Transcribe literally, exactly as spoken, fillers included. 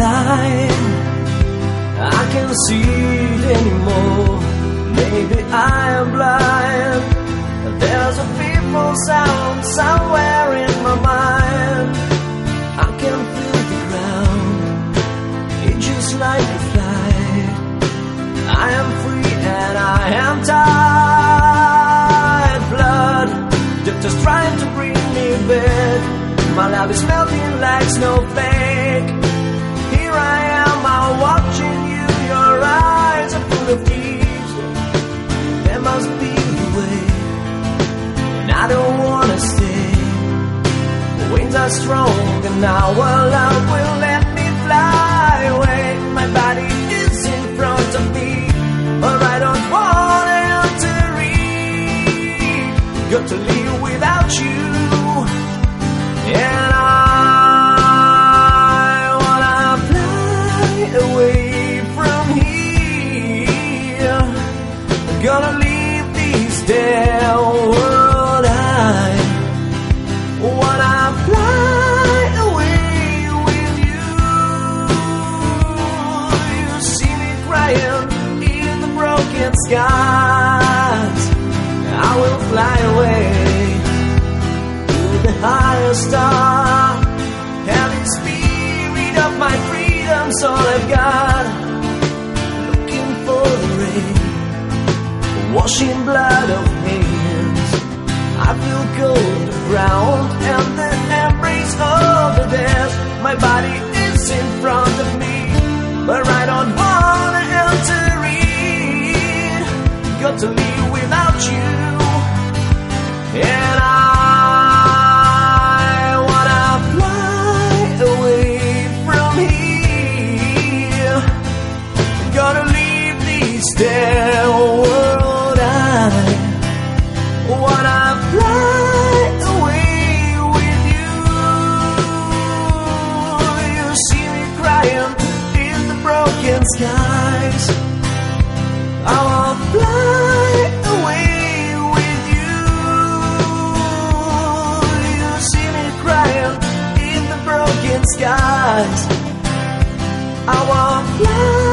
blind, I can't see it anymore. Maybe I am blind. There's a fearful sound somewhere in my mind. I can feel the ground, it's just like a flight. I am free and I am tired. Blood, doctors trying to bring me back. My love is melting like snowflake. Here I am, I'm watching you. Your eyes are full of tears. There must be a way, and I don't wanna stay. The winds are strong and our love will let me fly away. My body is in front of me, but I don't wanna enter it. Got to live without you, and I wanna fly away from here. Gonna leave this damn world. I wanna fly away with you. You see me crying in the broken skies. I will fly away to the higher star. Heavy spirit of my freedom's all I've got. Looking for the rain, washing blood of hands. I feel cold ground and the embrace of the dead. My body is in front of me, but I don't wanna enter it. Got to live without you, and I wanna fly away from here. Gotta leave this damn world. I wanna fly away with you. You see me crying in the broken skies. I wanna fly away with you. You see me crying in the broken skies. I wanna fly